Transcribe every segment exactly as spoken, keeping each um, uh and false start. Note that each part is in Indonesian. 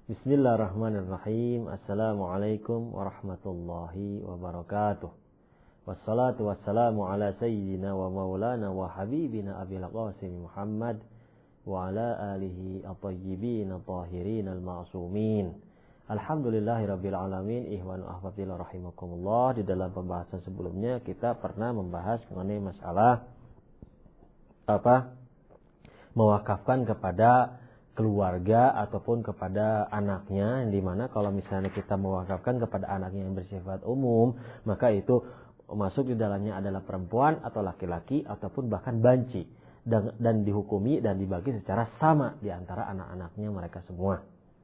Bismillahirrahmanirrahim. Assalamualaikum warahmatullahi wabarakatuh. Wassalatu wassalamu ala sayyidina wa maulana wa habibina Abil Qasim Muhammad wa ala alihi at-tayyibin at-tahirin al-ma'sumin. Alhamdulillahi rabbil alamin. Ihwanu ahbabillah rahimakumullah. Di dalam pembahasan sebelumnya kita pernah membahas mengenai masalah apa? Mewakafkan kepada keluarga ataupun kepada anaknya, yang dimana kalau misalnya kita mewakafkan kepada anaknya yang bersifat umum, maka itu masuk di dalamnya adalah perempuan atau laki-laki ataupun bahkan banci, dan, dan dihukumi dan dibagi secara sama di antara anak-anaknya mereka semua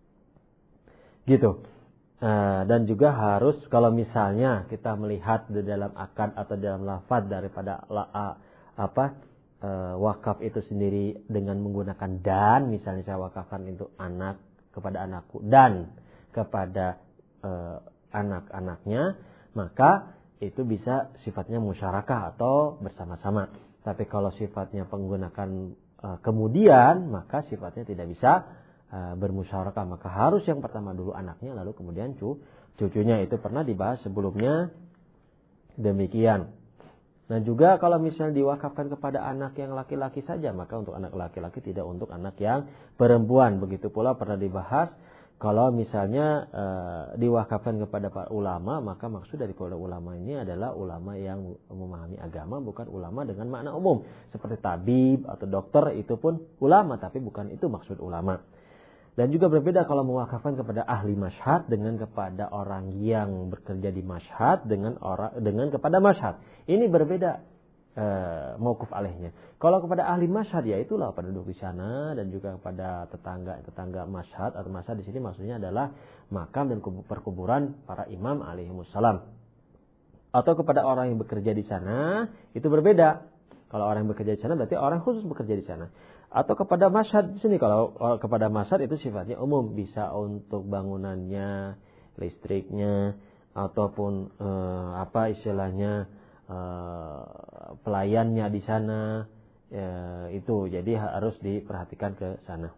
gitu. Uh, dan juga harus kalau misalnya kita melihat di dalam akad atau dalam lafaz daripada la, uh, apa Uh, wakaf itu sendiri dengan menggunakan dan, misalnya saya wakafkan itu anak kepada anakku dan kepada uh, anak-anaknya, maka itu bisa sifatnya musyarakah atau bersama-sama. Tapi kalau sifatnya menggunakan uh, kemudian, maka sifatnya tidak bisa uh, bermusyarakah. Maka harus yang pertama dulu anaknya, lalu kemudian cu- cucunya. Itu pernah dibahas sebelumnya demikian. Nah juga kalau misalnya diwakafkan kepada anak yang laki-laki saja, maka untuk anak laki-laki, tidak untuk anak yang perempuan. Begitu pula pernah dibahas kalau misalnya e, diwakafkan kepada para ulama, maka maksud dari para ulama ini adalah ulama yang memahami agama, bukan ulama dengan makna umum. Seperti tabib atau dokter, itu pun ulama, tapi bukan itu maksud ulama. Dan juga berbeda kalau mewakafkan kepada ahli masyhad dengan kepada orang yang bekerja di masyhad dengan orang dengan kepada masyhad. Ini berbeda e, mauquf alaihnya. Kalau kepada ahli masyhad, ya itulah pada duduk di sana, dan juga kepada tetangga-tetangga masyhad atau masyhad di sini maksudnya adalah makam dan perkuburan para imam alaihimussalam. Atau kepada orang yang bekerja di sana, itu berbeda. Kalau orang yang bekerja di sana berarti orang khusus bekerja di sana. Atau kepada masyhad di sini, kalau kepada masyhad itu sifatnya umum, bisa untuk bangunannya, listriknya, ataupun eh, apa istilahnya eh, pelayannya di sana, ya, itu jadi harus diperhatikan ke sana.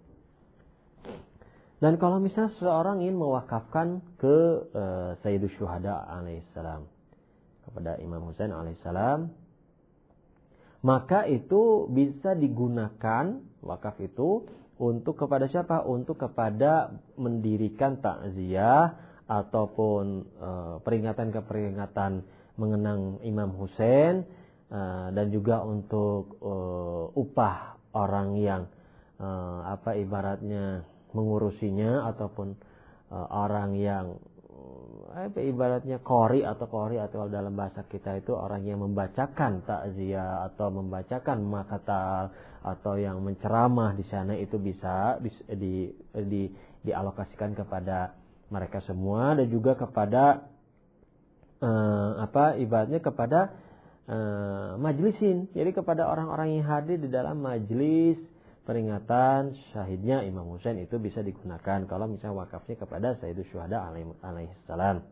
Dan kalau misalnya seseorang ingin mewakafkan ke eh, Sayyidus Syuhada alaihissalam, kepada Imam Husain alaihissalam, maka itu bisa digunakan wakaf itu untuk kepada siapa? Untuk kepada mendirikan takziah ataupun e, peringatan-keperingatan mengenang Imam Husain, e, dan juga untuk e, upah orang yang e, apa ibaratnya mengurusinya, ataupun e, orang yang apa ibaratnya qori atau qori atau dalam bahasa kita itu orang yang membacakan takziah atau membacakan makatal atau yang menceramah di sana, itu bisa di, di, di dialokasikan kepada mereka semua. Dan juga kepada eh, apa ibaratnya kepada eh, majlisin, jadi kepada orang-orang yang hadir di dalam majlis peringatan syahidnya Imam Husain, itu bisa digunakan kalau misalnya wakafnya kepada Sayyidus Syuhada alaihissalam.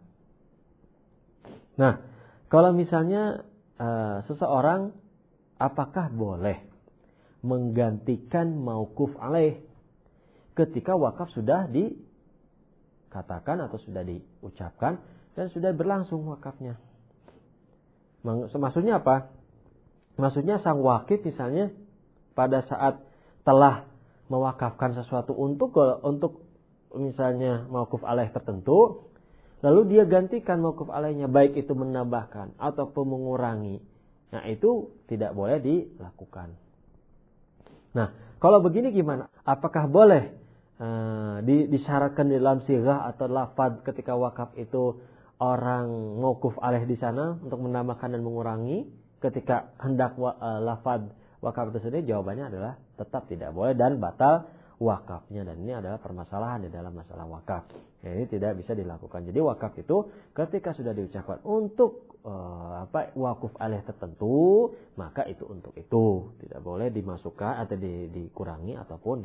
Nah, kalau misalnya uh, seseorang, apakah boleh menggantikan mauquf alaih ketika wakaf sudah dikatakan atau sudah diucapkan dan sudah berlangsung wakafnya? Maksudnya apa? Maksudnya sang wakif misalnya pada saat telah mewakafkan sesuatu untuk untuk misalnya mauquf alaih tertentu, lalu dia gantikan mauquf alaihnya, baik itu menambahkan ataupun mengurangi, nah itu tidak boleh dilakukan. Nah, kalau begini gimana? Apakah boleh uh, disyaratkan di dalam sighah atau lafaz ketika wakaf itu orang mauquf alaih di sana untuk menambahkan dan mengurangi ketika hendak uh, lafaz wakaf itu sendiri? Jawabannya adalah tetap tidak boleh dan batal wakafnya. Dan ini adalah permasalahan di dalam masalah wakaf. Ya, ini tidak bisa dilakukan. Jadi wakaf itu ketika sudah diucapkan untuk uh, apa wakuf alaih tertentu, maka itu untuk itu. Tidak boleh dimasukkan atau di, dikurangi ataupun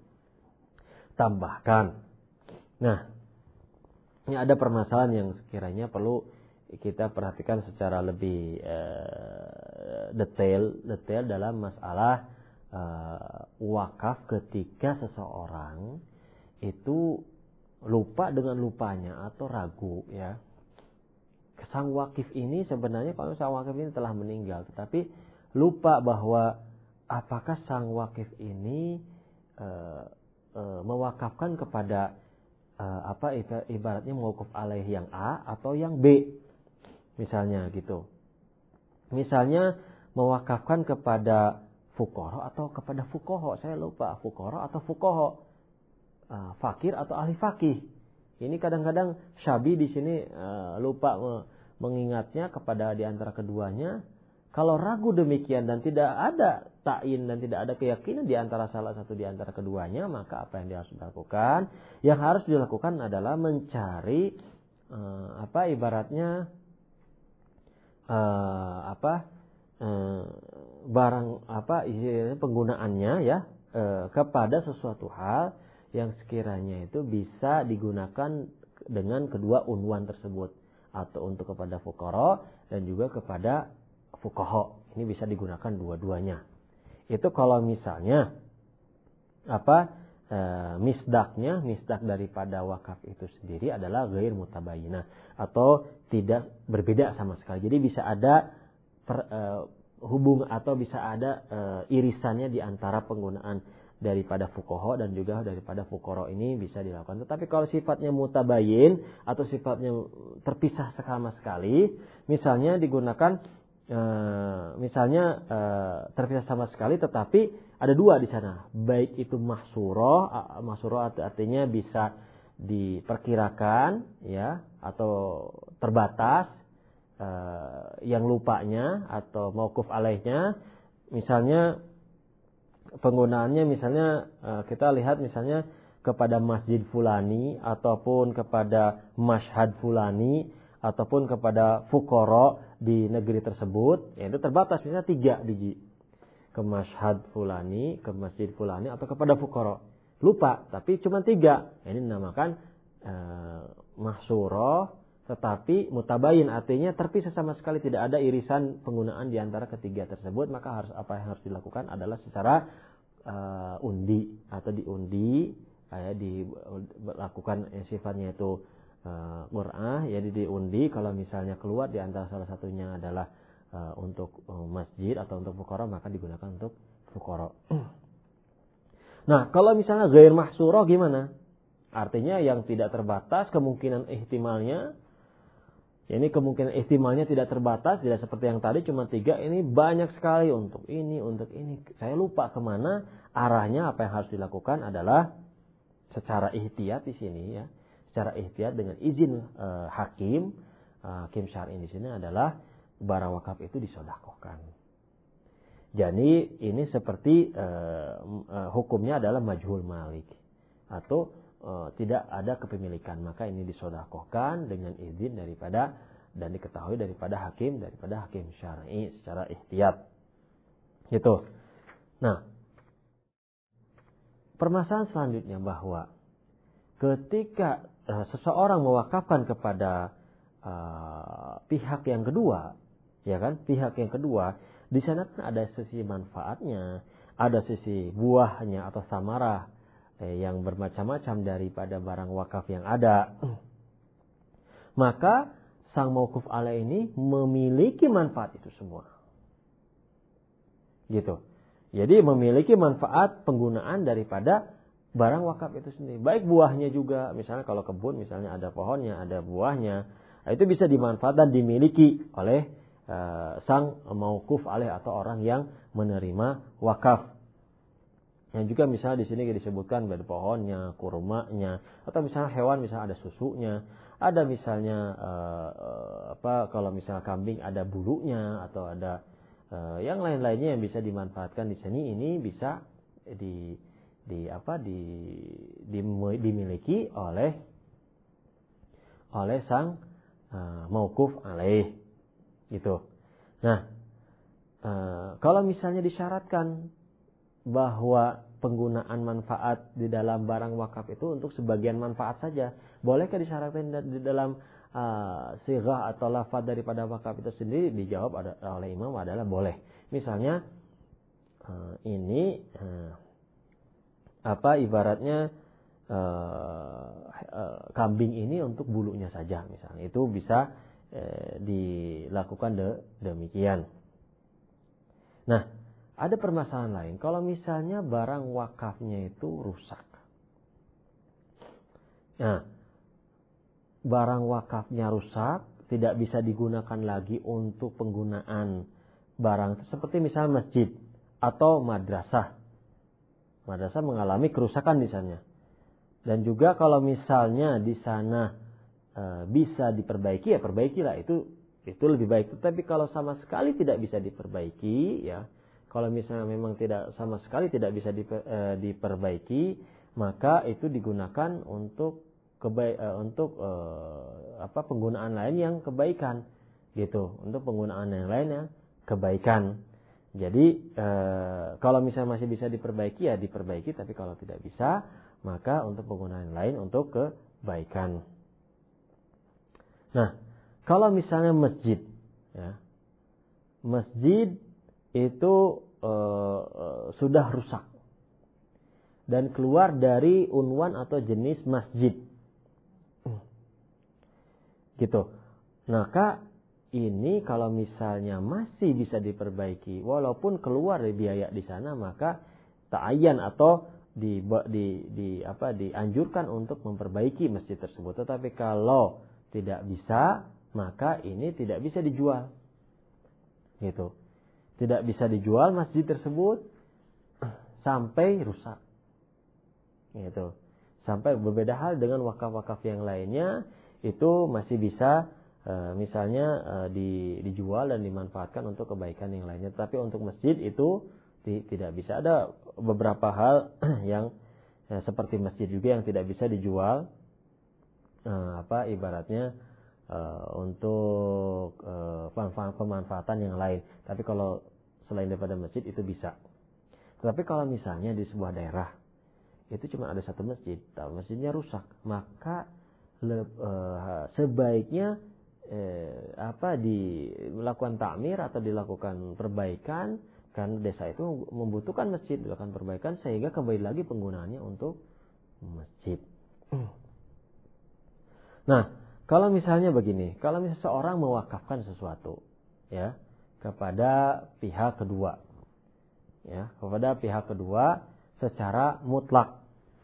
ditambahkan. Nah, ini ada permasalahan yang sekiranya perlu kita perhatikan secara lebih uh, detail detail dalam masalah uh, wakaf ketika seseorang itu lupa dengan lupanya atau ragu ya. Sang wakif ini sebenarnya kalau sang wakif ini telah meninggal, tetapi lupa bahwa apakah sang wakif ini e, e, mewakafkan kepada e, apa ibaratnya mewakaf alaih yang A atau yang B, misalnya gitu. Misalnya mewakafkan kepada fuqara atau kepada fuqaha, saya lupa fuqara atau fuqaha, e, fakir atau ahli fakih. Ini kadang-kadang syabi di sini e, lupa me, mengingatnya kepada di antara keduanya. Kalau ragu demikian dan tidak ada ta'in dan tidak ada keyakinan di antara salah satu di antara keduanya, maka apa yang dia harus lakukan? Yang harus dilakukan adalah mencari uh, apa ibaratnya uh, apa uh, barang apa penggunaannya ya uh, kepada sesuatu hal yang sekiranya itu bisa digunakan dengan kedua unwan tersebut, atau untuk kepada fuqara dan juga kepada fuqaha. Ini bisa digunakan dua-duanya. Itu kalau misalnya apa e, misdaknya, misdak daripada wakaf itu sendiri adalah ghair mutabayyinah atau tidak berbeda sama sekali. Jadi bisa ada per, e, hubung atau bisa ada e, irisannya di antara penggunaan daripada fuqaha dan juga daripada fuqara ini bisa dilakukan. Tetapi kalau sifatnya mutabayyin atau sifatnya terpisah sama sekali, misalnya digunakan Uh, misalnya uh, terpisah sama sekali, tetapi ada dua di sana, baik itu mahsurah, uh, mahsurah artinya bisa diperkirakan ya atau terbatas, uh, yang lupanya atau mauquf alaihnya, misalnya penggunaannya misalnya uh, kita lihat misalnya kepada masjid fulani ataupun kepada mashhad fulani ataupun kepada fuqara di negeri tersebut, ya itu terbatas, misalnya tiga biji, ke mashhad fulani, ke masjid fulani, atau kepada fuqara. Lupa, tapi cuma tiga. Ini dinamakan e, mahsurah, tetapi mutabayin, artinya terpisah sama sekali, tidak ada irisan penggunaan di antara ketiga tersebut. Maka harus apa yang harus dilakukan adalah secara e, undi atau diundi, ya, dilakukan yang sifatnya itu qur'ah, jadi diundi. Kalau misalnya keluar di antara salah satunya adalah uh, untuk uh, masjid atau untuk fuqara, maka digunakan untuk fuqara. Nah, kalau misalnya ghair mahsurah gimana? Artinya yang tidak terbatas kemungkinan ihtimalnya. Ini kemungkinan ihtimalnya tidak terbatas, tidak seperti yang tadi cuma tiga, ini banyak sekali untuk ini, untuk ini. Saya lupa kemana arahnya. Apa yang harus dilakukan adalah secara ihtiyat di sini ya. Secara ihtiyat dengan izin uh, hakim, uh, hakim syar'i di sini adalah barang wakaf itu disedekahkan. Jadi ini seperti uh, uh, hukumnya adalah majhul malik atau uh, tidak ada kepemilikan, maka ini disedekahkan dengan izin daripada dan diketahui daripada hakim daripada hakim syar'i secara ihtiyat. Gitu. Nah, permasalahan selanjutnya bahwa ketika uh, seseorang mewakafkan kepada uh, pihak yang kedua, ya kan, pihak yang kedua, di sana kan ada sisi manfaatnya, ada sisi buahnya atau samarah eh, yang bermacam-macam daripada barang wakaf yang ada. Maka sang mauquf alaih ini memiliki manfaat itu semua. Gitu. Jadi memiliki manfaat penggunaan daripada barang wakaf itu sendiri. Baik buahnya juga, misalnya kalau kebun misalnya ada pohonnya, ada buahnya, itu bisa dimanfaatkan dan dimiliki oleh uh, sang mauquf alaih atau orang yang menerima wakaf. Yang juga misalnya di sini disebutkan ada pohonnya, kurmanya, atau misalnya hewan misalnya ada susunya, ada misalnya uh, uh, apa kalau misalnya kambing ada bulunya atau ada uh, yang lain-lainnya yang bisa dimanfaatkan di sini, ini bisa di di apa di, di dimiliki oleh oleh sang uh, mauquf alaih gitu. Nah, uh, kalau misalnya disyaratkan bahwa penggunaan manfaat di dalam barang wakaf itu untuk sebagian manfaat saja, bolehkah disyaratkan di dalam uh, sighah atau lafaz daripada wakaf itu sendiri? Dijawab ada, oleh imam adalah boleh. Misalnya uh, ini uh, apa ibaratnya uh, uh, kambing ini untuk bulunya saja misalnya. Itu bisa e, dilakukan de, demikian. Nah, ada permasalahan lain. Kalau misalnya barang wakafnya itu rusak. Nah, barang wakafnya rusak, tidak bisa digunakan lagi untuk penggunaan barang. Seperti misalnya masjid atau madrasah. Madrasah mengalami kerusakan di sana. Dan juga kalau misalnya di sana e, bisa diperbaiki, ya perbaikilah. Itu itu lebih baik. Tetapi kalau sama sekali tidak bisa diperbaiki, ya, kalau misalnya memang tidak sama sekali tidak bisa diper, e, diperbaiki, maka itu digunakan untuk kebaik, e, untuk e, apa penggunaan lain yang kebaikan, gitu. Untuk penggunaan yang lainnya kebaikan. Jadi e, kalau misalnya masih bisa diperbaiki, ya diperbaiki. Tapi kalau tidak bisa, maka untuk penggunaan lain untuk kebaikan. Nah, kalau misalnya masjid, ya, masjid itu e, e, sudah rusak dan keluar dari unwan atau jenis masjid, gitu. Maka ini kalau misalnya masih bisa diperbaiki, walaupun keluar dari biaya di sana, maka ta'ayyan atau di, di, di apa dianjurkan untuk memperbaiki masjid tersebut. Tetapi kalau tidak bisa, maka ini tidak bisa dijual, gitu. Tidak bisa dijual masjid tersebut sampai rusak, gitu. Sampai berbeda hal dengan wakaf-wakaf yang lainnya, itu masih bisa e, misalnya e, di, dijual dan dimanfaatkan untuk kebaikan yang lainnya. Tapi untuk masjid itu tidak bisa. Ada beberapa hal yang ya, seperti masjid juga yang tidak bisa dijual, eh, apa ibaratnya eh, untuk eh, pemanfaatan yang lain. Tapi kalau selain daripada masjid itu bisa. Tapi kalau misalnya di sebuah daerah itu cuma ada satu masjid, masjidnya rusak, maka le, eh, sebaiknya eh, apa dilakukan takmir atau dilakukan perbaikan. Karena desa itu membutuhkan masjid, dilakukan perbaikan sehingga kembali lagi penggunaannya untuk masjid. Nah, kalau misalnya begini, kalau misalnya seorang mewakafkan sesuatu, ya, kepada pihak kedua, ya, kepada pihak kedua secara mutlak,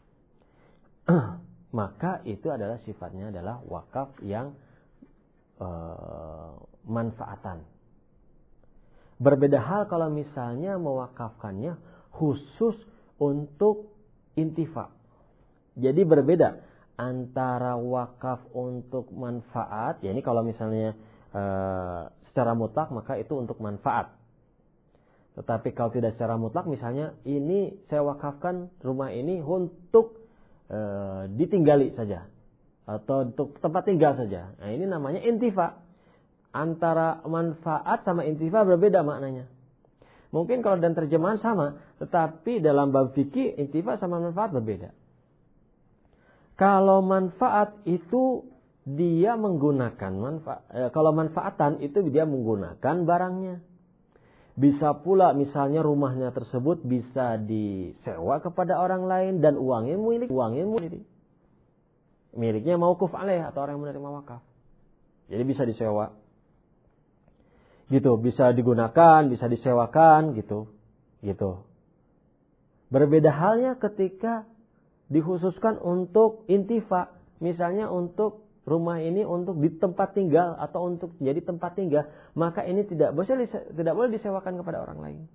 maka itu adalah sifatnya adalah wakaf yang e, manfaatan. Berbeda hal kalau misalnya mewakafkannya khusus untuk intifa. Jadi berbeda antara wakaf untuk manfaat, ya ini kalau misalnya e, secara mutlak maka itu untuk manfaat. Tetapi kalau tidak secara mutlak, misalnya ini saya wakafkan rumah ini untuk e, ditinggali saja atau untuk tempat tinggal saja. Nah, ini namanya intifa. Antara manfaat sama intifa berbeda maknanya. Mungkin kalau dalam terjemahan sama, tetapi dalam bab fikih intifa sama manfaat berbeda. Kalau manfaat itu dia menggunakan manfaat, eh, kalau manfaatan itu dia menggunakan barangnya. Bisa pula misalnya rumahnya tersebut bisa disewa kepada orang lain dan uangnya milik, uangnya milik. Miliknya mauquf alaih atau orang yang menerima wakaf. Jadi bisa disewa. Gitu, bisa digunakan, bisa disewakan, gitu, gitu. Berbeda halnya ketika dikhususkan untuk intifa, misalnya untuk rumah ini untuk di tempat tinggal atau untuk jadi tempat tinggal, maka ini tidak boleh tidak boleh disewakan kepada orang lain.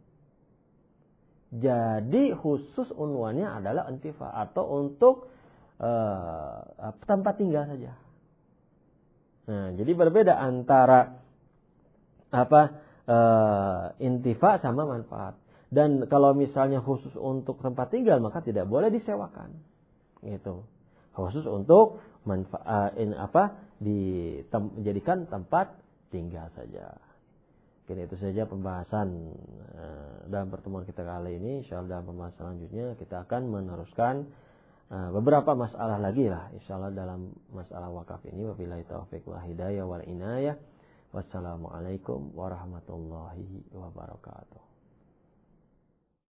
Jadi khusus unwannya adalah intifa atau untuk uh, tempat tinggal saja. Nah, jadi berbeda antara apa e, intifa sama manfaat. Dan kalau misalnya khusus untuk tempat tinggal maka tidak boleh disewakan, gitu. Khusus untuk manfaat in, apa dijadikan tempat tinggal saja. Oke, itu saja pembahasan e, dalam pertemuan kita kali ini. Insyaallah dalam pembahasan selanjutnya kita akan meneruskan e, beberapa masalah lagi lah insyaallah dalam masalah wakaf ini. Wabillahi taufiq wal hidayah wal inayah. Wassalamualaikum warahmatullahi wabarakatuh.